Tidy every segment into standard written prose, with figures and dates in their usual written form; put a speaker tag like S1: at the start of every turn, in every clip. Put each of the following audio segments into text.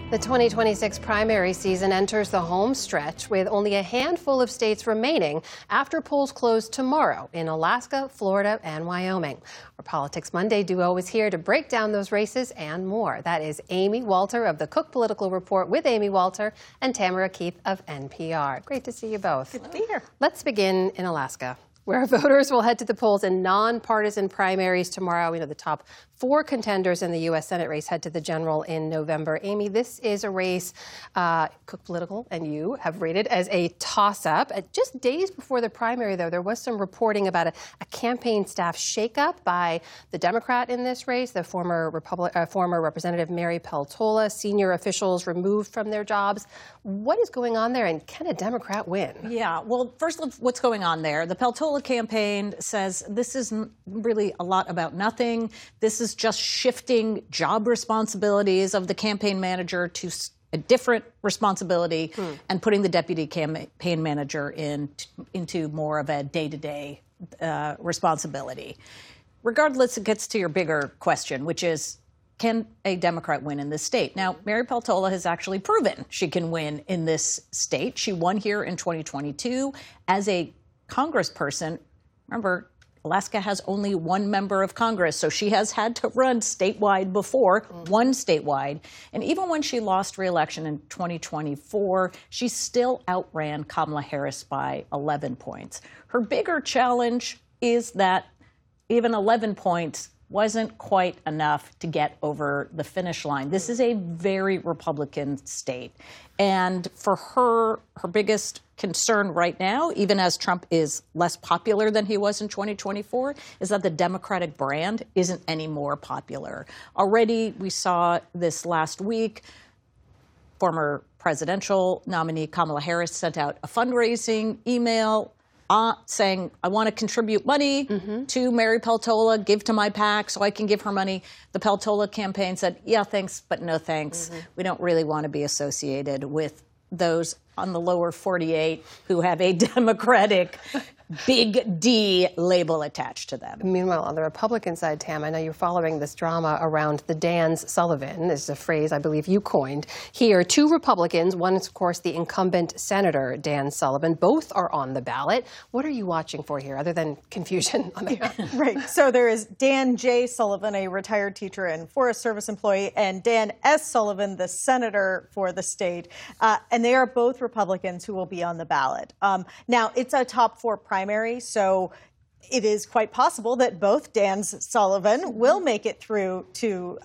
S1: The 2026 primary season enters the home stretch with only a handful of states remaining after polls close tomorrow in Alaska, Florida, and Wyoming. Our Politics Monday duo is here to break down those races and more. That is Amy Walter of the Cook Political Report with Amy Walter and Tamara Keith of NPR. Great to see you both.
S2: Good to be here.
S1: Let's begin in Alaska, where voters will head to the polls in nonpartisan primaries tomorrow. We know the top 4 contenders in the U.S. Senate race head to the general in November. Amy, this is a race Cook Political and you have rated as a toss-up. Just days before the primary, though, there was some reporting about a campaign staff shakeup by the Democrat in this race, the former Representative Mary Peltola, senior officials removed from their jobs. What is going on there, and can a Democrat win?
S2: Yeah, well, first, what's going on there? The Peltola campaign says this is really a lot about nothing. This is just shifting job responsibilities of the campaign manager to a different responsibility and putting the deputy campaign manager into more of a day-to-day responsibility. Regardless, it gets to your bigger question, which is, can a Democrat win in this state? Now, Mary Peltola has actually proven she can win in this state. She won here in 2022 as a congressperson. Remember, Alaska has only 1 member of Congress, so she has had to run statewide before, one statewide. And even when she lost re-election in 2024, she still outran Kamala Harris by 11 points. Her bigger challenge is that even 11 points wasn't quite enough to get over the finish line. This is a very Republican state. And for her biggest concern right now, even as Trump is less popular than he was in 2024, is that the Democratic brand isn't any more popular. Already, we saw this last week, former presidential nominee Kamala Harris sent out a fundraising email saying, I want to contribute money to Mary Peltola, give to my PAC so I can give her money. The Peltola campaign said, yeah, thanks, but no thanks. We don't really want to be associated with those on the lower 48 who have a Democratic big D label attached to them.
S1: Meanwhile, on the Republican side, Tam, I know you're following this drama around the Dan Sullivan. This is a phrase I believe you coined. Here, 2 Republicans. One is, of course, the incumbent Senator Dan Sullivan. Both are on the ballot. What are you watching for here, other than confusion on the
S3: Right. So there is Dan J. Sullivan, a retired teacher and Forest Service employee, and Dan S. Sullivan, the senator for the state. And they are both Republicans who will be on the ballot. Now, it's a top 4 primary, so it is quite possible that both Dan Sullivan will make it through to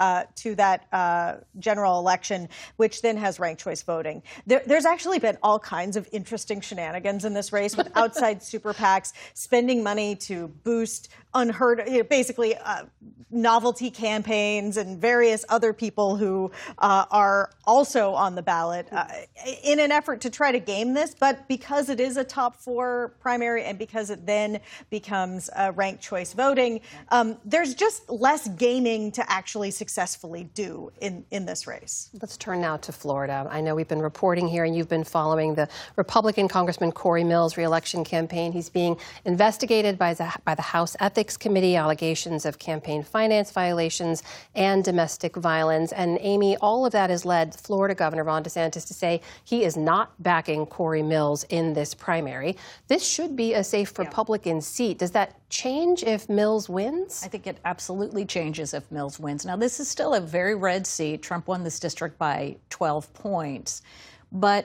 S3: that general election, which then has ranked choice voting. There's actually been all kinds of interesting shenanigans in this race with outside super PACs spending money to boost basically novelty campaigns and various other people who are also on the ballot in an effort to try to game this. But because it is a top 4 primary and because it then becomes ranked choice voting, there's just less gaming to actually successfully do in this race.
S1: Let's turn now to Florida. I know we've been reporting here and you've been following the Republican Congressman Corey Mills' reelection campaign. He's being investigated by the House Ethics Committee, allegations of campaign finance violations and domestic violence. And Amy, all of that has led Florida Governor Ron DeSantis to say he is not backing Corey Mills in this primary. This should be a safe Republican seat. Does that change if Mills wins?
S2: I think it absolutely changes if Mills wins. Now, this is still a very red seat. Trump won this district by 12 points. But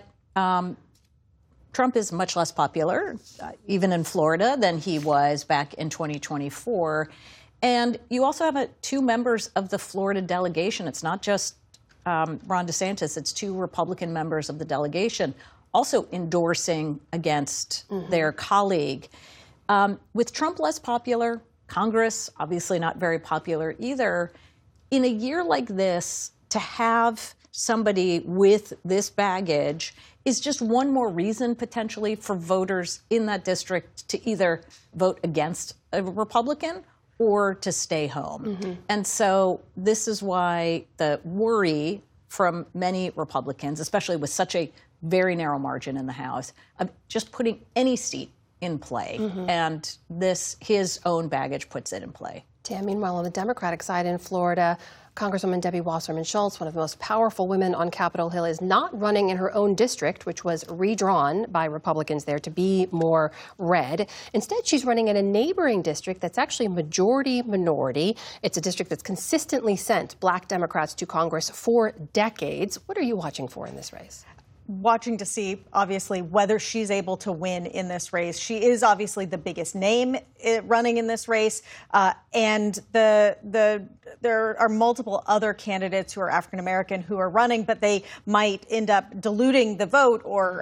S2: Trump is much less popular, even in Florida, than he was back in 2024. And you also have 2 members of the Florida delegation. It's not just Ron DeSantis. It's 2 Republican members of the delegation also endorsing against their colleague. With Trump less popular, Congress obviously not very popular either, in a year like this, to have somebody with this baggage is just one more reason potentially for voters in that district to either vote against a Republican or to stay home. And so this is why the worry from many Republicans, especially with such a very narrow margin in the House, of just putting any seat in play. And his own baggage puts it in play.
S1: Tam, meanwhile, on the Democratic side in Florida, Congresswoman Debbie Wasserman Schultz, one of the most powerful women on Capitol Hill, is not running in her own district, which was redrawn by Republicans there to be more red. Instead, she's running in a neighboring district that's actually majority-minority. It's a district that's consistently sent black Democrats to Congress for decades. What are you watching for in this race?
S3: Watching to see, obviously, whether she's able to win in this race. She is obviously the biggest name running in this race, and there are multiple other candidates who are African American who are running, but they might end up diluting the vote, or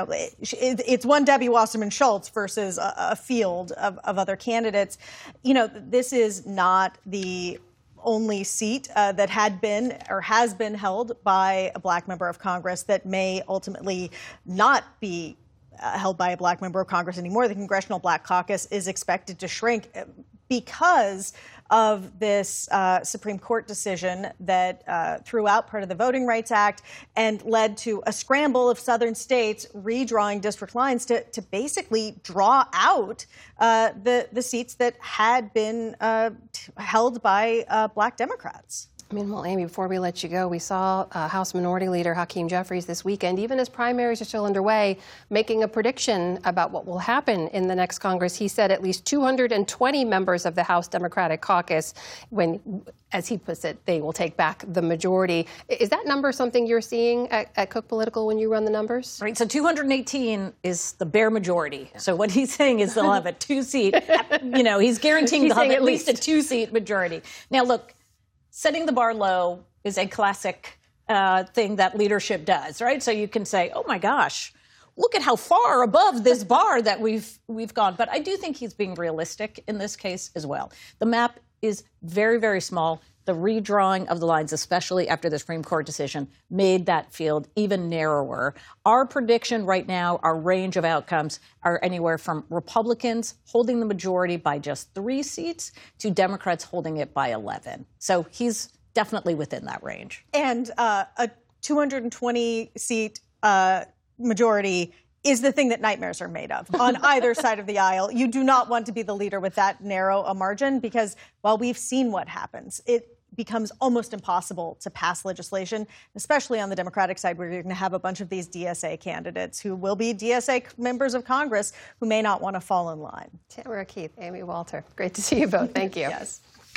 S3: it's one Debbie Wasserman Schultz versus a field of other candidates. This is not the only seat that had been or has been held by a black member of Congress that may ultimately not be held by a black member of Congress anymore. The Congressional Black Caucus is expected to shrink because of this Supreme Court decision that threw out part of the Voting Rights Act and led to a scramble of southern states redrawing district lines to basically draw out the seats that had been held by black Democrats.
S1: Well, Amy, before we let you go, we saw House Minority Leader Hakeem Jeffries this weekend, even as primaries are still underway, making a prediction about what will happen in the next Congress. He said at least 220 members of the House Democratic Caucus, when, as he puts it, they will take back the majority. Is that number something you're seeing at Cook Political when you run the numbers?
S2: Right. So 218 is the bare majority. So what he's saying is they'll have a two-seat, he's guaranteeing they'll have at least a two-seat majority. Now, look, setting the bar low is a classic thing that leadership does, right? So you can say, oh, my gosh, look at how far above this bar that we've gone. But I do think he's being realistic in this case as well. The map is very, very small. The redrawing of the lines, especially after the Supreme Court decision, made that field even narrower. Our prediction right now, our range of outcomes are anywhere from Republicans holding the majority by just 3 seats to Democrats holding it by 11. So he's definitely within that range.
S3: And a 220-seat majority is the thing that nightmares are made of on either side of the aisle. You do not want to be the leader with that narrow a margin because, while we've seen what happens, it becomes almost impossible to pass legislation, especially on the Democratic side, where you're going to have a bunch of these DSA candidates who will be DSA members of Congress who may not want to fall in line.
S1: Tamara Keith, Amy Walter, great to see you both. Thank you.
S3: Yes.